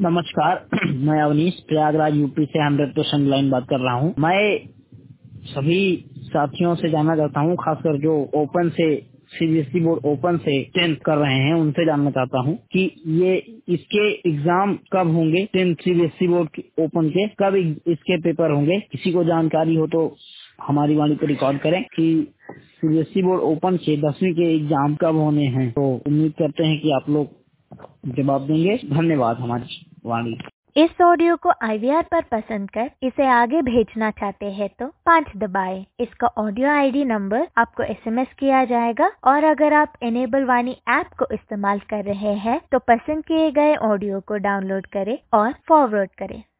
नमस्कार। मैं अवनीश प्रयागराज यूपी से 100% लाइन बात कर रहा हूँ। मैं सभी साथियों से जानना चाहता हूँ, खासकर जो ओपन से सीबीएसई बोर्ड ओपन से 10th कर रहे हैं उनसे जानना चाहता हूँ कि ये इसके एग्जाम कब होंगे। 10th सीबीएसई बोर्ड ओपन के कब इसके पेपर होंगे। किसी को जानकारी हो तो हमारी वाणी को रिकॉर्ड करें कि सीबीएसई बोर्ड ओपन के 10वीं के एग्जाम कब होने हैं। तो उम्मीद करते हैं कि आप लोग जवाब देंगे। धन्यवाद। हमारी वाणी इस ऑडियो को IVR पर पसंद कर इसे आगे भेजना चाहते हैं तो 5 दबाएं। इसका ऑडियो ID नंबर आपको SMS किया जाएगा और अगर आप एनेबल वाणी ऐप को इस्तेमाल कर रहे हैं तो पसंद किए गए ऑडियो को डाउनलोड करें और फॉरवर्ड करें।